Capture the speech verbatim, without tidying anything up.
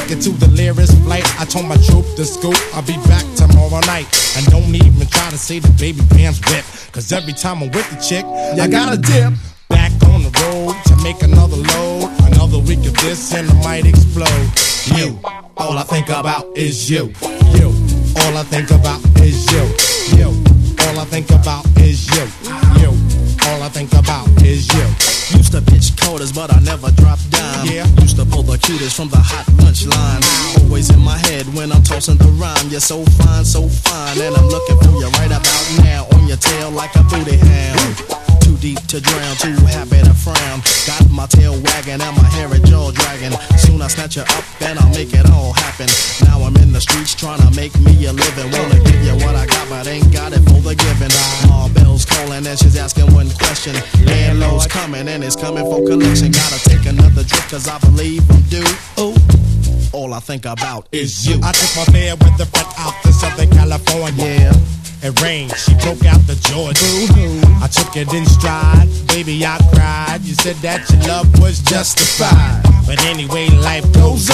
make it to the nearest flight. I told my troop to scoop, I'll be back tomorrow night. And don't even try to say the baby pants whip, cause every time I'm with the chick, I gotta dip. Back on the road to make another load. Another week of this and I might explode. You, all I think about is you. You, all I think about is you. You, all I think about is you. You, all I think about is you. Used to pitch quarters, but I never dropped down. Yeah. Used to pull the cutest from the hot punch line. Always in my head when I'm tossing the rhyme. You're so fine, so fine, and I'm looking for you right about now. On your tail like a booty hound. Too deep to drown, too happy to frown. Got my tail wagging and my hair and jaw dragging. Soon I snatch you up and I'll make it all happen. Now I'm in the streets trying to make me a living. Wanna give you what I got, but ain't got it for the giving. Ma Bell's calling and she's asking one question. Landlord's coming and it's coming for collection. Gotta take another trip cause I believe I'm due. Ooh, all I think about is you. I took my fair weather friend out to Southern California. Yeah. It rained, she broke out the Georgia. I took it in stride, baby I cried. You said that your love was justified, but anyway life goes on.